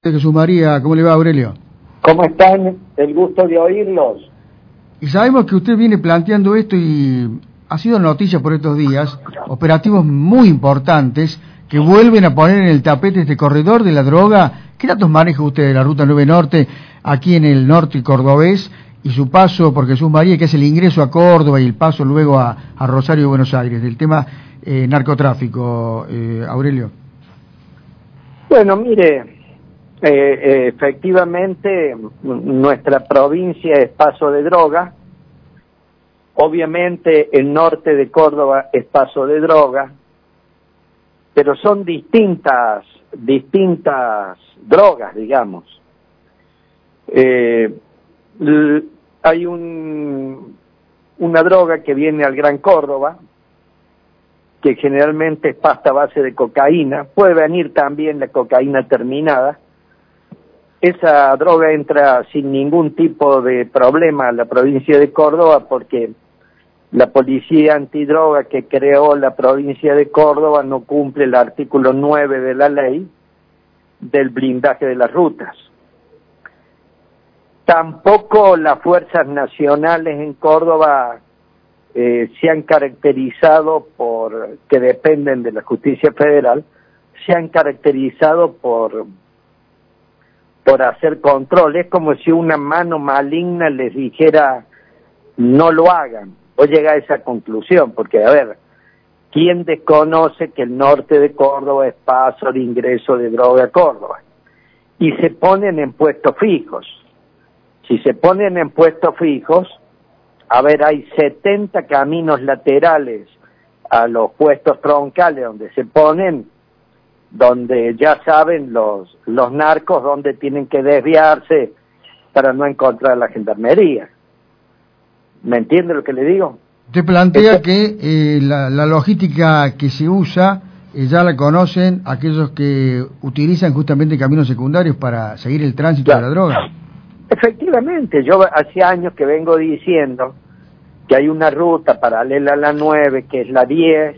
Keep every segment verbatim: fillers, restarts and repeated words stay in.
Jesús María, ¿cómo le va, Aurelio? ¿Cómo están? El gusto de oírlos. Y sabemos que usted viene planteando esto y ha sido noticia por estos días, operativos muy importantes que vuelven a poner en el tapete este corredor de la droga. ¿Qué datos maneja usted de la Ruta nueve Norte aquí en el norte cordobés y su paso por Jesús María, que es el ingreso a Córdoba y el paso luego a, a Rosario y Buenos Aires, del tema eh, narcotráfico, eh, Aurelio? Bueno, mire... Eh, eh, efectivamente, nuestra provincia es paso de droga. Obviamente el norte de Córdoba es paso de droga, pero son distintas, distintas drogas, digamos. Eh, l- hay un, una droga que viene al Gran Córdoba, que generalmente es pasta a base de cocaína. Puede venir también la cocaína terminada. Esa droga entra sin ningún tipo de problema a la provincia de Córdoba porque la policía antidroga que creó la provincia de Córdoba no cumple el artículo nueve de la ley del blindaje de las rutas. Tampoco las fuerzas nacionales en Córdoba eh, se han caracterizado por, que dependen de la justicia federal, se han caracterizado por... por hacer control. Es como si una mano maligna les dijera no lo hagan, o llega a esa conclusión, porque a ver, ¿quién desconoce que el norte de Córdoba es paso de ingreso de droga a Córdoba? Y se ponen en puestos fijos. Si se ponen en puestos fijos, a ver, hay setenta caminos laterales a los puestos troncales donde se ponen, donde ya saben los los narcos dónde tienen que desviarse para no encontrar la gendarmería. ¿Me entiende lo que le digo? Usted plantea que eh, la, la logística que se usa eh, ya la conocen aquellos que utilizan justamente caminos secundarios para seguir el tránsito claro. de la droga. Efectivamente, yo hace años que vengo diciendo que hay una ruta paralela a la nueve, que es la diez,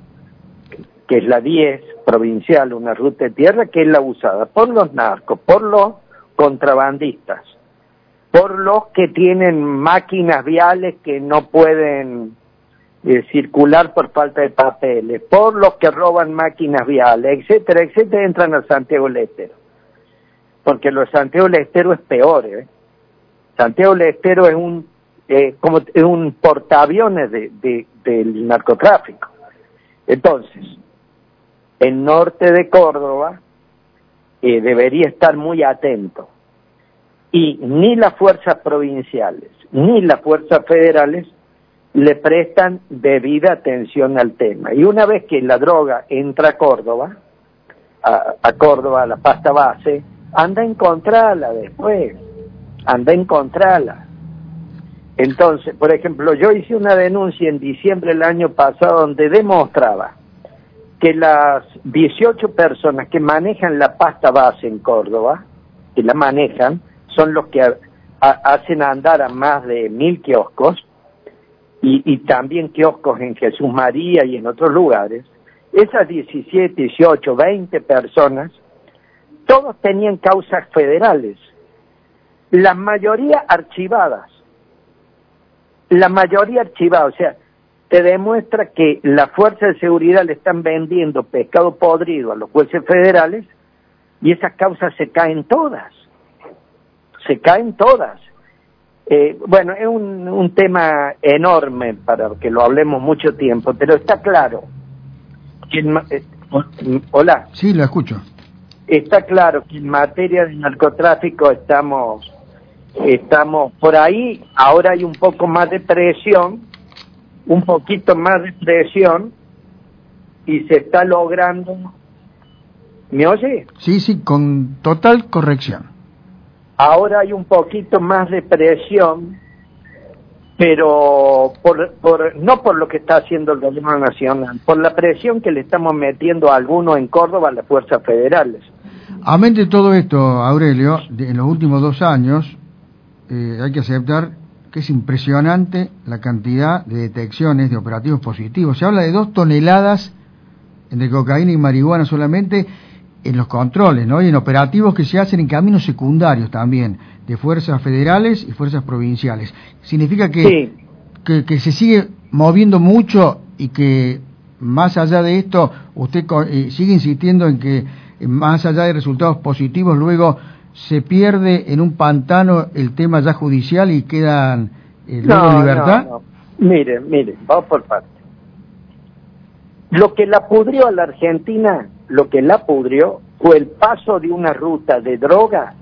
que es la diez provincial, una ruta de tierra que es la usada por los narcos, por los contrabandistas, por los que tienen máquinas viales que no pueden eh, circular por falta de papeles, por los que roban máquinas viales, etcétera, etcétera, entran a Santiago del Estero. Porque lo de Santiago del Estero es peor, ¿eh? Santiago del Estero es un eh, como es un portaaviones de, de, del narcotráfico. Entonces, el norte de Córdoba eh, debería estar muy atento. Y ni las fuerzas provinciales ni las fuerzas federales le prestan debida atención al tema. Y una vez que la droga entra a Córdoba, a, a Córdoba, a la pasta base, anda a encontrarla después, anda a encontrarla. Entonces, por ejemplo, yo hice una denuncia en diciembre del año pasado donde demostraba que las dieciocho personas que manejan la pasta base en Córdoba, que la manejan, son los que a, a, hacen andar a más de mil kioscos, y, y también kioscos en Jesús María y en otros lugares. Esas diecisiete, dieciocho, veinte personas, todos tenían causas federales, la mayoría archivadas, la mayoría archivadas, o sea, te demuestra que las fuerzas de seguridad le están vendiendo pescado podrido a los jueces federales y esas causas se caen todas, se caen todas. Eh, bueno, es un, un tema enorme para que lo hablemos mucho tiempo, pero está claro que en, eh, hola. Sí, lo escucho. Está claro que en materia de narcotráfico estamos, estamos por ahí. Ahora hay un poco más de presión, un poquito más de presión, y se está logrando. ¿Me oye? Sí, sí, con total corrección. Ahora hay un poquito más de presión, pero por, por no por lo que está haciendo el gobierno nacional, por la presión que le estamos metiendo a algunos en Córdoba a las fuerzas federales. Amén de todo esto, Aurelio, de, en los últimos dos años eh, hay que aceptar que es impresionante la cantidad de detecciones de operativos positivos. Se habla de dos toneladas de cocaína y marihuana solamente, en los controles, ¿no? Y en operativos que se hacen en caminos secundarios también, de fuerzas federales y fuerzas provinciales. Significa que, sí. que, que se sigue moviendo mucho y que más allá de esto, usted eh, sigue insistiendo en que eh, más allá de resultados positivos, luego se pierde en un pantano el tema ya judicial y quedan eh, luego no, en libertad. No, no. Mire, mire, vamos por partes. Lo que la pudrió a la Argentina, lo que la pudrió fue el paso de una ruta de droga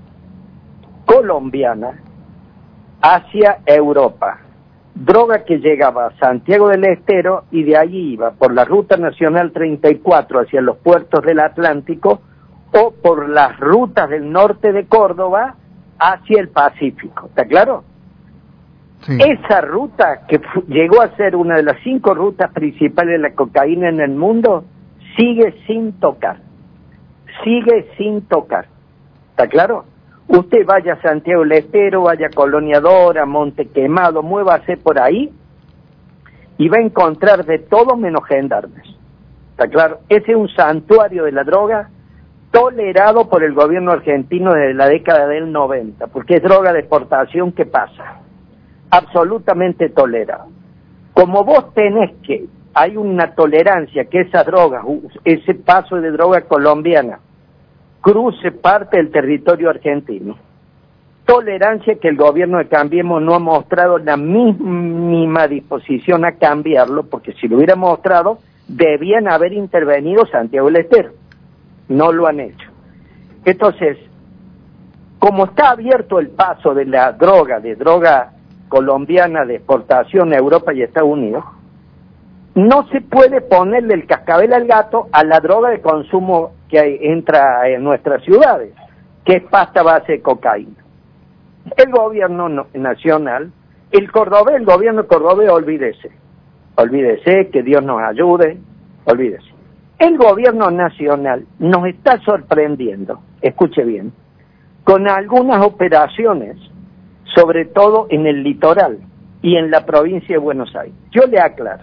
colombiana hacia Europa. Droga que llegaba a Santiago del Estero y de allí iba por la Ruta Nacional treinta y cuatro hacia los puertos del Atlántico o por las rutas del norte de Córdoba hacia el Pacífico. ¿Está claro? Sí. Esa ruta, que llegó a ser una de las cinco rutas principales de la cocaína en el mundo, sigue sin tocar. Sigue sin tocar. ¿Está claro? Usted vaya a Santiago del Estero, vaya a Colonia Dora, Monte Quemado, muévase por ahí y va a encontrar de todo menos gendarmes. ¿Está claro? Ese es un santuario de la droga tolerado por el gobierno argentino desde la década del noventa, porque es droga de exportación que pasa. Absolutamente tolerado. Como vos tenés que, hay una tolerancia que esa droga, ese paso de droga colombiana, cruce parte del territorio argentino. Tolerancia que el gobierno de Cambiemos no ha mostrado la mínima disposición a cambiarlo, porque si lo hubiera mostrado, debían haber intervenido Santiago del Estero. No lo han hecho. Entonces, como está abierto el paso de la droga, de droga colombiana de exportación a Europa y Estados Unidos, no se puede ponerle el cascabel al gato a la droga de consumo que hay, entra en nuestras ciudades, que es pasta base de cocaína. El gobierno no, nacional, el cordobés, el gobierno cordobés, olvídese, olvídese, que Dios nos ayude, olvídese. El gobierno nacional nos está sorprendiendo, escuche bien, con algunas operaciones, sobre todo en el litoral y en la provincia de Buenos Aires. Yo le aclaro,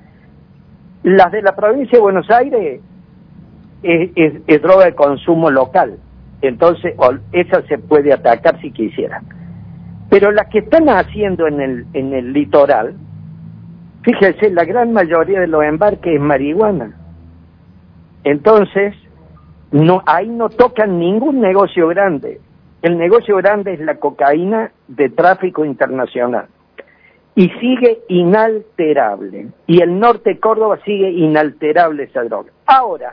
las de la provincia de Buenos Aires es, es, es droga de consumo local, entonces esa se puede atacar si quisiera. Pero las que están haciendo en el, en el litoral, fíjese, la gran mayoría de los embarques es marihuana. Entonces, no, ahí no tocan ningún negocio grande. El negocio grande es la cocaína de tráfico internacional. Y sigue inalterable. Y el norte de Córdoba sigue inalterable esa droga. Ahora,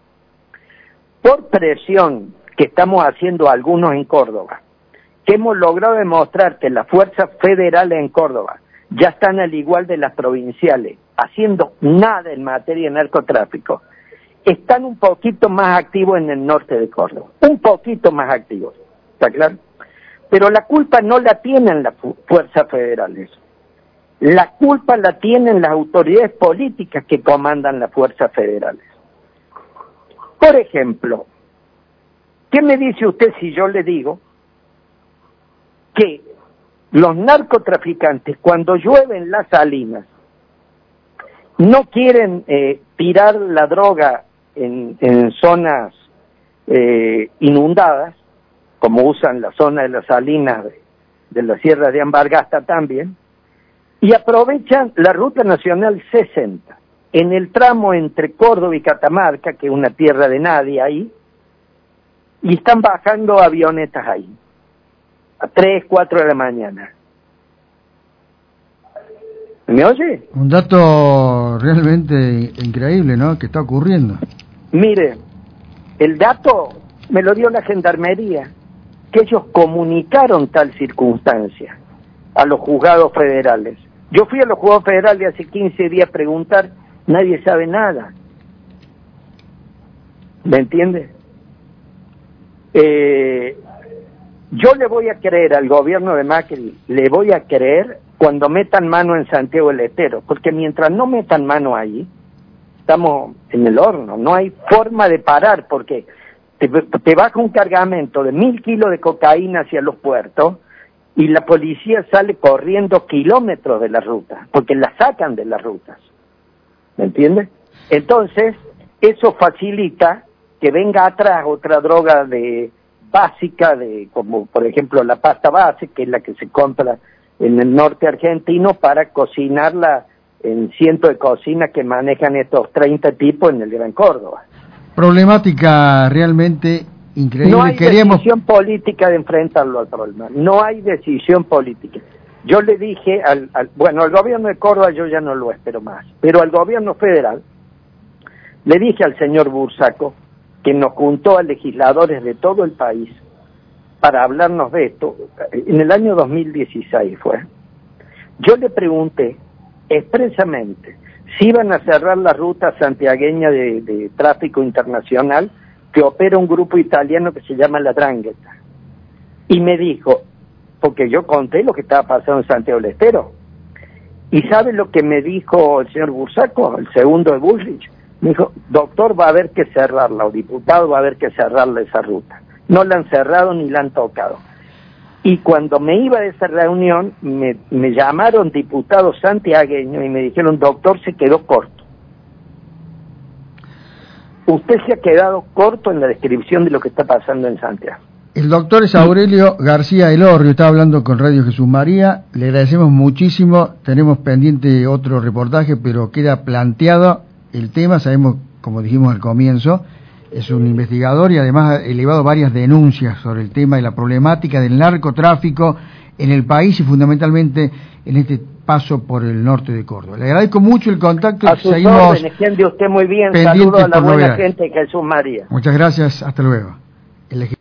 por presión que estamos haciendo algunos en Córdoba, que hemos logrado demostrar que las fuerzas federales en Córdoba ya están al igual de las provinciales, haciendo nada en materia de narcotráfico, están un poquito más activos en el norte de Córdoba. Un poquito más activos. ¿Está claro? Pero la culpa no la tienen las fu- fuerzas federales. La culpa la tienen las autoridades políticas que comandan las fuerzas federales. Por ejemplo, ¿qué me dice usted si yo le digo que los narcotraficantes, cuando llueven las salinas, no quieren eh, tirar la droga en, en zonas eh, inundadas, como usan la zona de las salinas de, de la Sierra de Ambargasta también, y aprovechan la Ruta Nacional sesenta, en el tramo entre Córdoba y Catamarca, que es una tierra de nadie ahí, y están bajando avionetas ahí, a tres, cuatro de la mañana. ¿Me oye? Un dato realmente increíble, ¿no?, que está ocurriendo. Mire, el dato me lo dio la Gendarmería, que ellos comunicaron tal circunstancia a los juzgados federales. Yo fui a los juzgados federales hace quince días a preguntar, nadie sabe nada. ¿Me entiende? Eh, yo le voy a creer al gobierno de Macri, le voy a creer cuando metan mano en Santiago del Estero, porque mientras no metan mano ahí, estamos en el horno, no hay forma de parar, porque te, te baja un cargamento de mil kilos de cocaína hacia los puertos y la policía sale corriendo kilómetros de la ruta, porque la sacan de las rutas, ¿me entiendes? Entonces, eso facilita que venga atrás otra droga de básica, de como por ejemplo la pasta base, que es la que se compra en el norte argentino para cocinarla en cientos de cocinas que manejan estos treinta tipos en el Gran Córdoba. Problemática realmente increíble. No hay Queríamos... decisión política de enfrentarlo al problema, no hay decisión política. Yo le dije al, al, bueno, al gobierno de Córdoba yo ya no lo espero más, pero al gobierno federal le dije al señor Bursaco, que nos juntó a legisladores de todo el país para hablarnos de esto, en el año dos mil dieciséis fue, yo le pregunté expresamente si iban a cerrar la ruta santiagueña de, de tráfico internacional que opera un grupo italiano que se llama La Drangheta. Y me dijo, porque yo conté lo que estaba pasando en Santiago del Estero, y ¿sabe lo que me dijo el señor Bursaco, el segundo de Bullrich? Me dijo, doctor, va a haber que cerrarla, o diputado, va a haber que cerrarla esa ruta. No la han cerrado ni la han tocado. Y cuando me iba de esa reunión, me, me llamaron diputados santiagueños y me dijeron, doctor, se quedó corto. Usted se ha quedado corto en la descripción de lo que está pasando en Santiago. El doctor es Aurelio García Elorrio, está hablando con Radio Jesús María, le agradecemos muchísimo, tenemos pendiente otro reportaje, pero queda planteado el tema, sabemos, como dijimos al comienzo, es un investigador y además ha elevado varias denuncias sobre el tema de la problemática del narcotráfico en el país y fundamentalmente en este paso por el norte de Córdoba. Le agradezco mucho el contacto. A sus seguimos órdenes, entiende usted muy bien. pendientes Saludos a la por buena novedades. gente de Jesús María. Muchas gracias, hasta luego. El